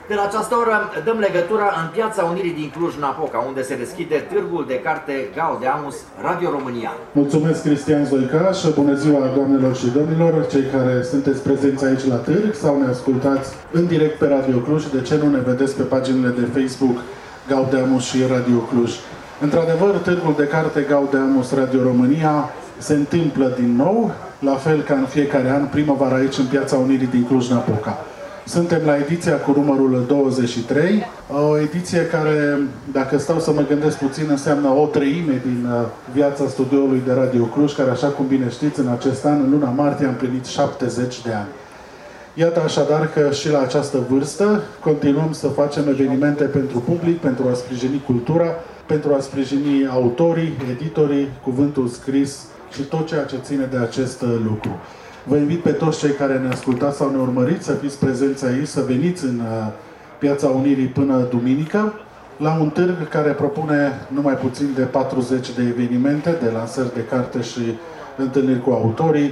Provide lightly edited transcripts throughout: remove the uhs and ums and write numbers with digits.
De la această oră dăm legătura în Piața Unirii din Cluj-Napoca, unde se deschide târgul de carte Gaudeamus Radio România. Mulțumesc, Cristian Zoica, și bună ziua, doamnelor și domnilor, cei care sunteți prezenți aici la târg sau ne ascultați în direct pe Radio Cluj. De ce nu ne vedeți pe paginile de Facebook Gaudeamus și Radio Cluj? Într-adevăr, târgul de carte Gaudeamus Radio România se întâmplă din nou, la fel ca în fiecare an, primăvara aici în Piața Unirii din Cluj-Napoca. Suntem la ediția cu numărul 23, o ediție care, dacă stau să mă gândesc puțin, înseamnă o treime din viața studioului de Radio Cluj, care, așa cum bine știți, în acest an, în luna martie, a împlinit 70 de ani. Iată așadar că și la această vârstă continuăm să facem evenimente pentru public, pentru a sprijini cultura, pentru a sprijini autorii, editorii, cuvântul scris și tot ceea ce ține de acest lucru. Vă invit pe toți cei care ne ascultați sau ne urmăriți să fiți prezenți aici, să veniți în Piața Unirii până duminică, la un târg care propune numai puțin de 40 de evenimente, de lansări de carte și întâlniri cu autorii,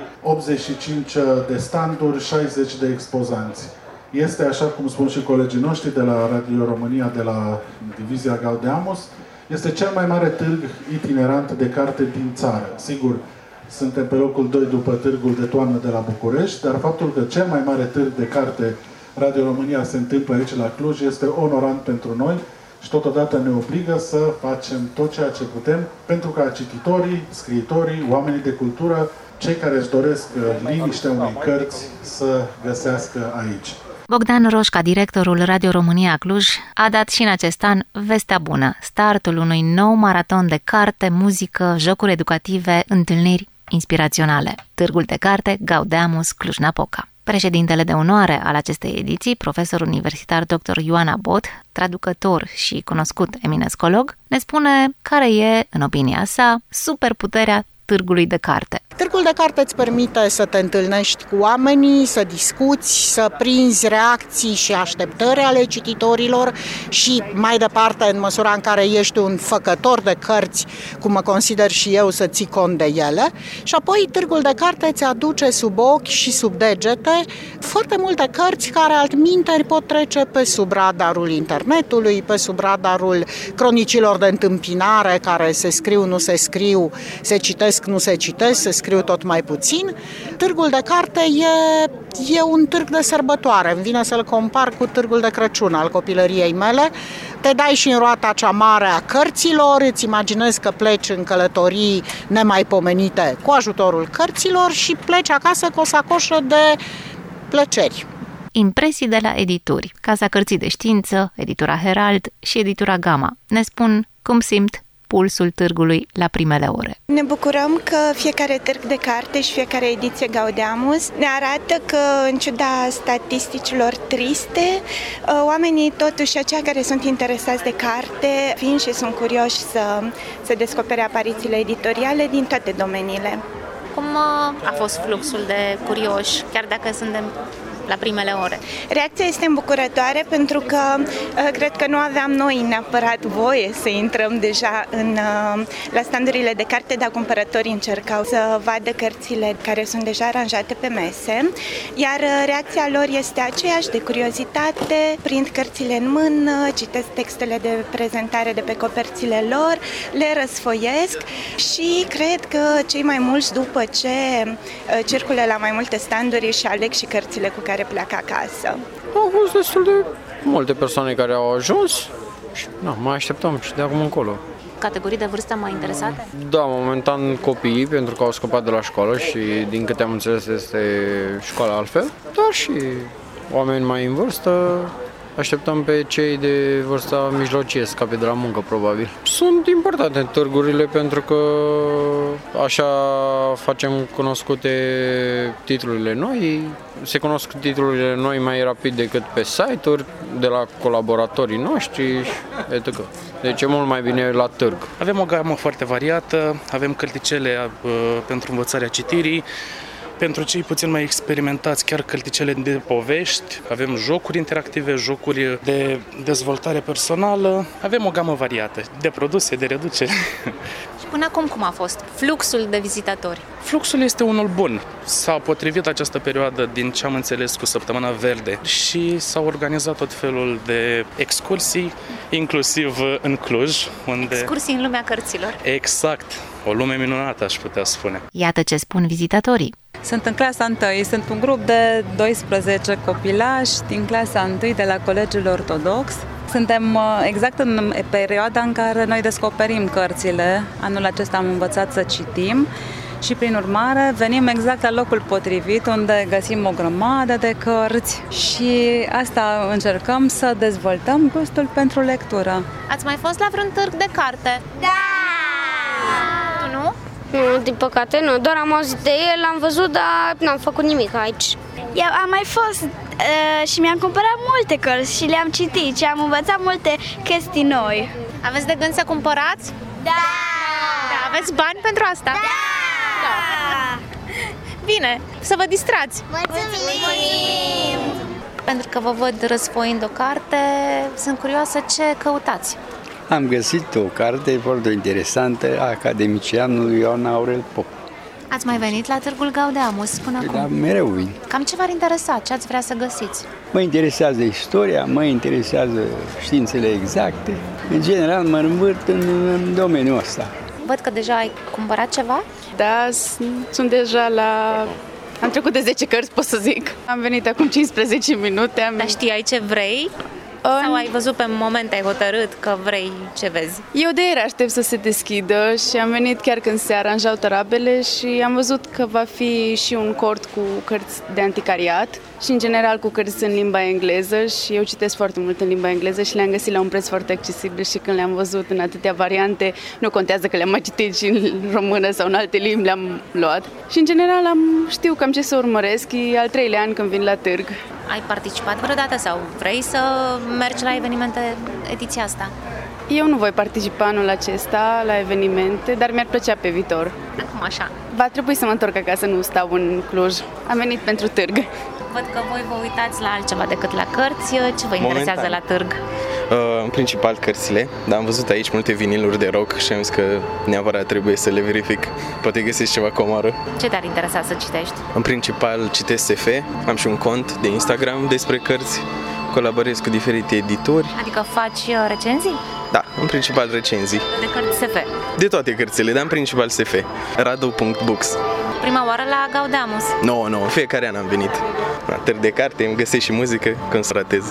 85 de standuri, 60 de expozanți. Este, așa cum spun și colegii noștri de la Radio România, de la Divizia Gaudeamus, este cel mai mare târg itinerant de carte din țară. Sigur, suntem pe locul 2 după târgul de toamnă de la București, dar faptul că cel mai mare târg de carte Radio România se întâmplă aici la Cluj este onorant pentru noi și totodată ne obligă să facem tot ceea ce putem pentru ca cititorii, scriitorii, oamenii de cultură, cei care își doresc liniștea unei cărți să găsească aici. Bogdan Roșca, directorul Radio România Cluj, a dat și în acest an vestea bună, startul unui nou maraton de carte, muzică, jocuri educative, întâlniri inspiraționale. Târgul de carte Gaudeamus Cluj-Napoca. Președintele de onoare al acestei ediții, profesor universitar dr. Ioana Bot, traducător și cunoscut eminescolog, ne spune care e, în opinia sa, superputerea târgului de carte. Târgul de carte îți permite să te întâlnești cu oamenii, să discuți, să prinzi reacții și așteptări ale cititorilor și mai departe, în măsura în care ești un făcător de cărți, cum mă consider și eu, să ții cont de ele. Și apoi târgul de carte îți aduce sub ochi și sub degete foarte multe cărți care altminteri pot trece pe sub radarul internetului, pe sub radarul cronicilor de întâmpinare care se scriu, nu se scriu, se citesc, nu se citesc, se scriu tot mai puțin. Târgul de carte e un târg de sărbătoare. Îmi vine să-l compar cu târgul de Crăciun al copilăriei mele. Te dai și în roata cea mare a cărților, îți imaginezi că pleci în călătorii nemaipomenite cu ajutorul cărților și pleci acasă cu o sacoșă de plăceri. Impresii de la edituri, Casa Cărții de Știință, Editura Herald și Editura Gama ne spun cum simt pulsul târgului la primele ore. Ne bucurăm că fiecare târg de carte și fiecare ediție Gaudeamus ne arată că, în ciuda statisticilor triste, oamenii, totuși, aceia care sunt interesați de carte, vin și sunt curioși să descopere aparițiile editoriale din toate domeniile. Cum a fost fluxul de curioși, chiar dacă suntem la primele ore? Reacția este îmbucurătoare pentru că cred că nu aveam noi neapărat voie să intrăm deja la standurile de carte, dar cumpărătorii încercau să vadă cărțile care sunt deja aranjate pe mese, iar reacția lor este aceeași, de curiozitate, prind cărțile în mână, citesc textele de prezentare de pe coperțile lor, le răsfoiesc și cred că cei mai mulți, după ce circulă la mai multe standuri, și aleg și cărțile cu care pleacă acasă. Au fost destul de multe persoane care au ajuns și mai așteptăm și de acum încolo. Categorii de vârstă mai interesate? Da, momentan copiii, pentru că au scăpat de la școală și, din câte am înțeles, este școala altfel, dar și oameni mai în vârstă. Așteptăm pe cei de vârsta mijlocie, scape de la muncă, probabil. Sunt importante târgurile pentru că așa facem cunoscute titlurile noi, se cunosc titlurile noi mai rapid decât pe site-uri, de la colaboratorii noștri, etc. Deci e mult mai bine la târg. Avem o gamă foarte variată, avem cărticele pentru învățarea citirii, Pentru cei puțin mai experimentați, chiar cărticele de povești, avem jocuri interactive, jocuri de dezvoltare personală, avem o gamă variată de produse, de reducere. Și până acum cum a fost fluxul de vizitatori? Fluxul este unul bun. S-a potrivit această perioadă, din ce am înțeles, cu Săptămâna Verde și s-au organizat tot felul de excursii, inclusiv în Cluj, unde... Excursii în lumea cărților. Exact. O lume minunată, aș putea spune. Iată ce spun vizitatorii. Sunt în clasa 1, sunt un grup de 12 copilași din clasa 1 de la Colegiul Ortodox. Suntem exact în perioada în care noi descoperim cărțile. Anul acesta am învățat să citim și, prin urmare, venim exact la locul potrivit, unde găsim o grămadă de cărți și asta încercăm să dezvoltăm gustul pentru lectură. Ați mai fost la vreun târg de carte? Da! Tu nu? Nu, din păcate nu, doar am auzit de el, l-am văzut, dar n-am făcut nimic aici. Eu am mai fost și mi-am cumpărat multe cărți și le-am citit și am învățat multe chestii noi. Aveți de gând să cumpărați? Da! Aveți bani pentru asta? Da! Bine, să vă distrați! Mulțumim! Pentru că vă văd răsfoind o carte, sunt curioasă ce căutați. Am găsit o carte foarte interesantă a academicianului Ioan Aurel Pop. Ați mai venit la Târgul Gaudeamus până acum? Da, mereu vin. Cam ce v-ar interesa? Ce ați vrea să găsiți? Mă interesează istoria, mă interesează științele exacte. În general mă învârt în domeniul ăsta. Văd că deja ai cumpărat ceva? Da, sunt deja la... Am trecut de 10 cărți, pot să zic. Am venit acum 15 minute. Dar știai ce vrei? Sau ai văzut pe moment, ai hotărât că vrei ce vezi? Eu de ieri aștept să se deschidă și am venit chiar când se aranjau tarabele și am văzut că va fi și un cort cu cărți de anticariat și în general cu cărți în limba engleză și eu citesc foarte mult în limba engleză și le-am găsit la un preț foarte accesibil și când le-am văzut în atâtea variante, nu contează că le-am mai citit și în română sau în alte limbi, le-am luat. Și în general știu cam ce să urmăresc, e al 3-lea an când vin la târg. Ai participat vreodată sau vrei să mergi la evenimente ediția asta? Eu nu voi participa anul acesta la evenimente, dar mi-ar plăcea pe viitor. Acum așa. Va trebui să mă întorc acasă, nu stau în Cluj. Am venit pentru târg. Văd că voi vă uitați la altceva decât la cărți. Ce vă interesează la târg? În principal cărțile, dar am văzut aici multe viniluri de rock și am zis că neapărat trebuie să le verific. Poate găsesc ceva comoară. Ce te-ar interesa să citești? În principal citesc SF, am și un cont de Instagram despre cărți, colaborez cu diferite editori. Adică faci recenzii? Da, în principal recenzii. De cărți SF? De toate cărțile, dar în principal SF. Radu.books. Prima oară la Gaudeamus? Nu, fiecare an am venit. La târg de carte, îmi găsesc și muzică când stratez.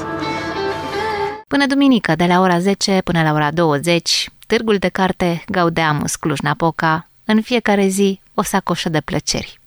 Până duminică, de la ora 10 până la ora 20, Târgul de Carte Gaudeamus Cluj-Napoca, în fiecare zi o sacoșă de plăceri.